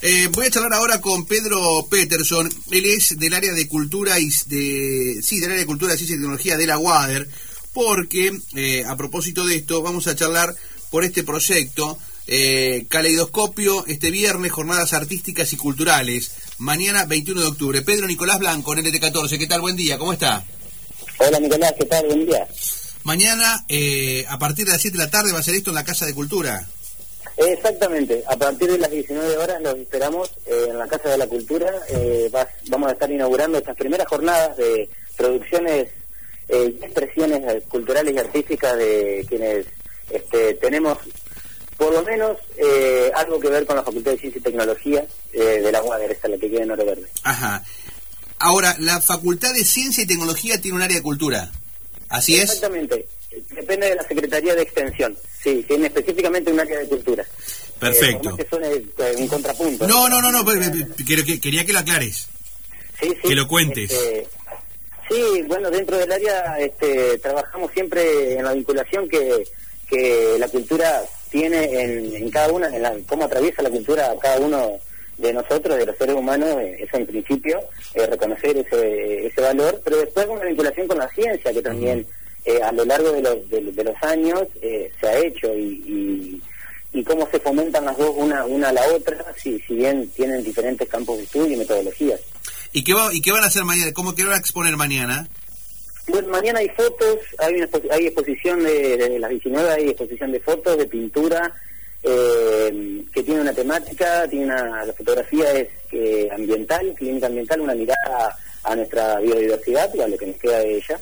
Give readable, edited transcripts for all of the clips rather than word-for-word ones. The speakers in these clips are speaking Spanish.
Voy a charlar ahora con Pedro Peterson. Él es del área de cultura del área de cultura, ciencia y tecnología de la UADER, porque a propósito de esto vamos a charlar por este proyecto Caleidoscopio este viernes, jornadas artísticas y culturales, mañana 21 de octubre. Pedro Nicolás Blanco, en NT14, ¿qué tal? Buen día, ¿cómo está? Hola Nicolás, ¿qué tal? Buen día. Mañana, a partir de las 7 de la tarde, va a ser esto en la Casa de Cultura. Exactamente, a partir de las 19 horas los esperamos en la Casa de la Cultura. Vamos a estar inaugurando estas primeras jornadas de producciones y expresiones culturales y artísticas de quienes tenemos por lo menos algo que ver con la Facultad de Ciencia y Tecnología de la UADER, esta es la que queda en Oro Verde. Ajá. Ahora, la Facultad de Ciencia y Tecnología tiene un área de cultura, ¿así es? Exactamente, depende de la Secretaría de Extensión. Sí, tiene específicamente un área de cultura. Perfecto. Que suene un contrapunto. No, quería que lo aclares. Sí, que lo cuentes. Sí, bueno, dentro del área trabajamos siempre en la vinculación que la cultura tiene en cada una, cómo atraviesa la cultura a cada uno de nosotros, de los seres humanos. Eso en principio, reconocer ese valor, pero después una vinculación con la ciencia que también a lo largo de los años se ha hecho y cómo se fomentan las dos una a la otra, si bien tienen diferentes campos de estudio y metodologías. ¿Y qué van a hacer mañana? ¿Cómo que van a exponer mañana? Bueno, mañana hay fotos, hay exposición de las 19, hay exposición de fotos, de pintura, que tiene una temática, la fotografía es ambiental, clínica ambiental, una mirada a nuestra biodiversidad y a lo que nos queda de ella.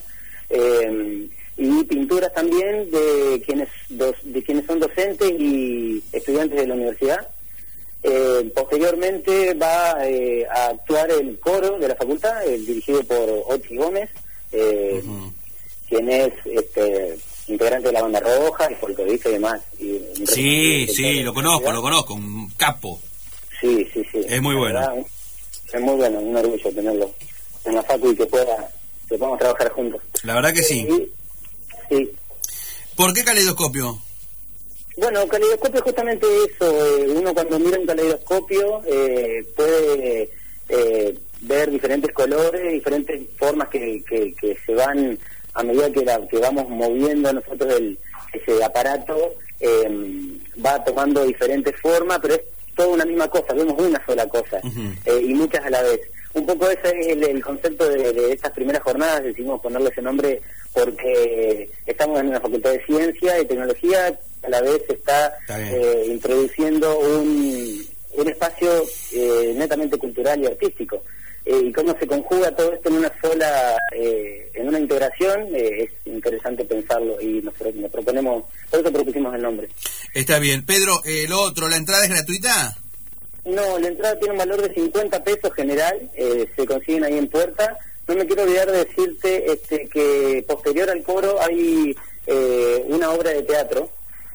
Y pinturas también de quienes son docentes y estudiantes de la universidad. Posteriormente va a actuar el coro de la facultad, dirigido por Ochi Gómez, quien es integrante de la Banda Roja y folclorista y demás. Sí, lo conozco, un capo. Sí. Es muy bueno. Verdad, es muy bueno, un orgullo tenerlo en la facu y que podamos trabajar juntos. La verdad que sí. Sí. ¿Por qué Caleidoscopio? Bueno, caleidoscopio es justamente eso. Uno cuando mira un caleidoscopio puede ver diferentes colores, diferentes formas que se van a medida que vamos moviendo nosotros ese aparato, va tomando diferentes formas, pero es toda una misma cosa, vemos una sola cosa, y muchas a la vez. Un poco ese es el concepto de estas primeras jornadas. Decidimos ponerle ese nombre porque estamos en una facultad de ciencia y tecnología, a la vez está introduciendo un espacio netamente cultural y artístico. Y cómo se conjuga todo esto en una sola, en una integración, es interesante pensarlo y nos proponemos, por eso propusimos el nombre. Está bien. Pedro, ¿la entrada es gratuita? No, la entrada tiene un valor de 50 pesos general, se consiguen ahí en puerta. No me quiero olvidar de decirte que posterior al coro hay una obra de teatro,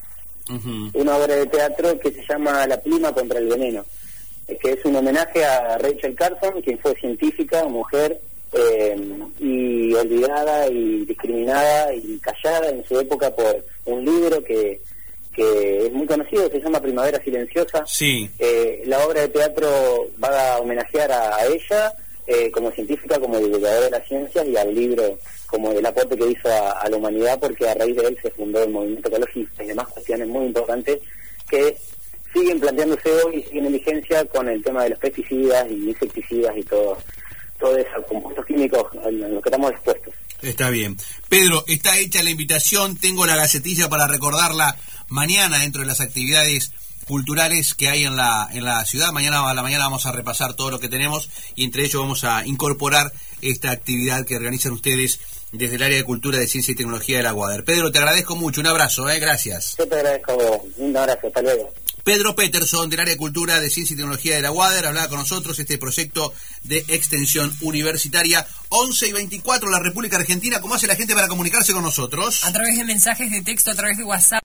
que se llama La pluma contra el veneno, que es un homenaje a Rachel Carson, quien fue científica, mujer, y olvidada y discriminada y callada en su época por un libro que es muy conocido, se llama Primavera Silenciosa. Sí. La obra de teatro va a homenajear a ella como científica, como divulgadora de las ciencias, y al libro como el aporte que hizo a la humanidad, porque a raíz de él se fundó el movimiento ecologista y demás cuestiones muy importantes que siguen planteándose hoy y siguen en vigencia con el tema de los pesticidas y insecticidas y todo esos compuestos químicos en los que estamos expuestos. Está bien. Pedro, está hecha la invitación, tengo la gacetilla para recordarla mañana dentro de las actividades culturales que hay en la ciudad. Mañana a la mañana vamos a repasar todo lo que tenemos y entre ellos vamos a incorporar esta actividad que organizan ustedes desde el área de cultura de ciencia y tecnología de la UADER. Pedro, te agradezco mucho, un abrazo, gracias. Yo te agradezco, un abrazo, hasta luego. Pedro Peterson, del área de cultura de ciencia y tecnología de la UADER, hablaba con nosotros este proyecto de extensión universitaria. 11:24, la República Argentina. ¿Cómo hace la gente para comunicarse con nosotros? A través de mensajes de texto, a través de WhatsApp.